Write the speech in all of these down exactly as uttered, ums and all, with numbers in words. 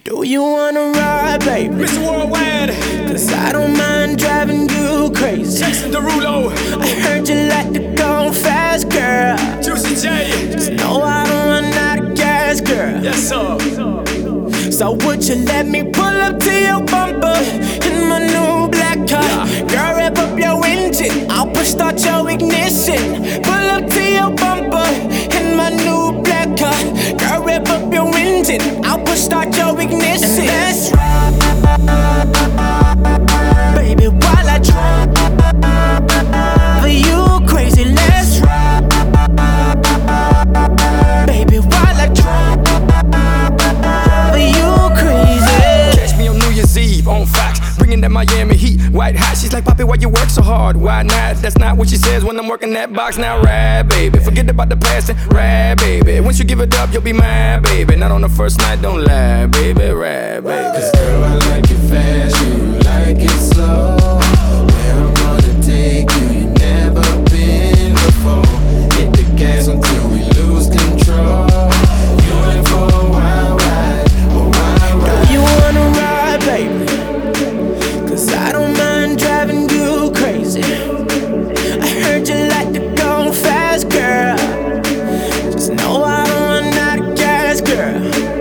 Do you wanna ride, baby? Mister Worldwide, Cause I don't mind driving you crazy. Jason Derulo, I heard you like to go fast, girl. Juicy J. Just know I don't run out of gas, girl. Yes, sir. So would you let me pull up to your bumper in my new black car? Yeah. Girl, rev up your engine, I'll push start your ignition. Pull up to your bumper in my new black car. Girl, rev up your engine, I'll push start your ignition. Let's ride, baby, while I drive. For you crazy, let's ride, baby, while I drive. For you crazy. Catch me on New Year's Eve on Fox, bringing that Miami heat, white hot. She's like, Poppy, why you work so hard? Why not? That's not what she says when I'm working that box. Now ride, baby, forget about the past and ride, baby. Once you give it up, you'll be mine, baby. Not on the first night, don't lie, baby, ride, baby. Cause girl, I like it fast, you like it slow. Where I'm gonna take you, you never been before. Hit the gas until we lose control. You in for a wild ride, a wild ride. Do you wanna ride, baby? Cause I don't mind driving you crazy. I heard you like to go fast, girl. Just know I don't run out of gas, girl.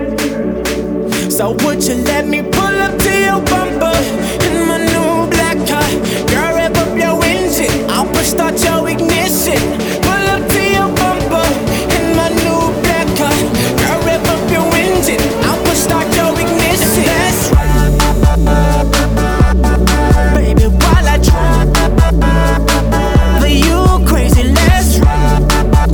So would you let me pull up to your bumper in my new black car? Girl, rev up your engine, I'll push start your ignition. Pull up to your bumper in my new black car. Girl, rev up your engine, I'll push start your ignition. That's right, baby, while I drive. For you crazy, let's ride.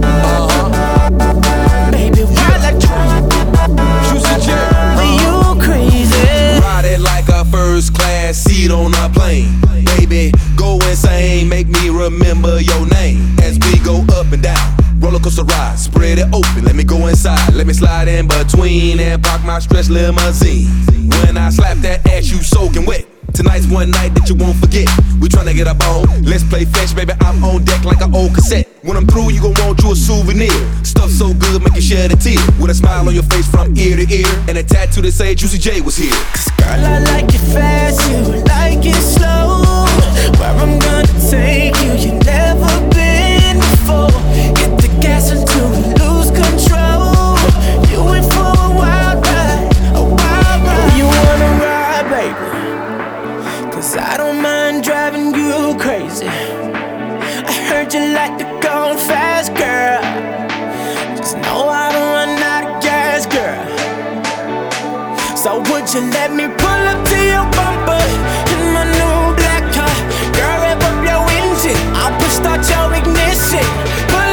Baby, while I drive. Juicy J. For you crazy. Ride it like a first class seat on a plane. Baby, go insane, make me remember your name. As we go up and down, roller coaster ride, spread it open, let me go inside. Let me slide in between and park my stretch limousine. When I slap that ass, you soaking wet. Tonight's one night that you won't forget. We tryna get up on, let's play fetch, baby. I'm on deck like an old cassette. When I'm through, you gon' want you a souvenir. Stuff so good, make you shed a tear. With a smile on your face from ear to ear, and a tattoo that say Juicy J was here. Cause girl, I like it fast, you like it slow. Where I'm gonna take you, you never been before. Hit the gas until we lose control. You in for a wild ride, a wild ride. You wanna ride, baby? Cause I don't mind driving you crazy. I heard you like to go fast, girl. Just know I don't run out of gas, girl. So would you let me pull up to your bumper in my new black car? Girl, rev up your engine, I'll push start your ignition. Pull